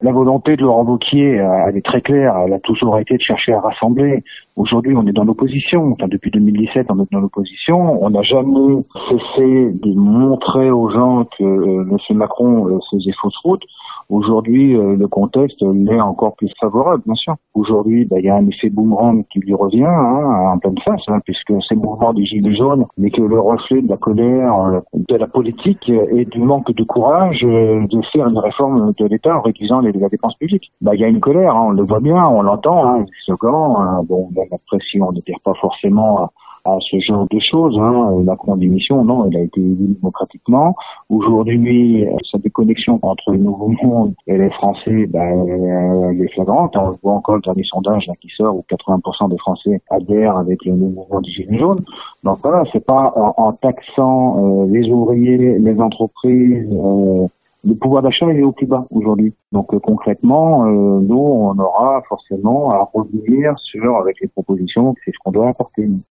La volonté de Laurent Wauquiez, elle est très claire. Elle a toujours été de chercher à rassembler. Aujourd'hui, on est dans l'opposition. Enfin, depuis 2017, on est dans l'opposition. On n'a jamais cessé de montrer aux gens que M. Macron faisait fausse route. Aujourd'hui, le contexte l'est encore plus favorable, bien sûr. Aujourd'hui, il y a un effet boomerang qui lui revient en pleine face, puisque c'est le mouvement des Gilets jaunes, mais que le reflet de la colère, de la politique et du manque de courage de faire une réforme de l'État en réduisant la dépense publique. Il y a une colère, on le voit bien, on l'entend, après, si on n'adhère pas forcément à ce genre de choses, Macron démission, non, il a été élu démocratiquement. Aujourd'hui, sa déconnexion entre le Nouveau Monde et les Français, elle est flagrante. On le voit encore le dernier sondage qui sort où 80% des Français adhèrent avec le mouvement des Gilets jaunes. Donc voilà, c'est pas en taxant les ouvriers, les entreprises, le pouvoir d'achat est au plus bas aujourd'hui. Donc concrètement, nous, on aura forcément à revenir avec les propositions, c'est ce qu'on doit apporter.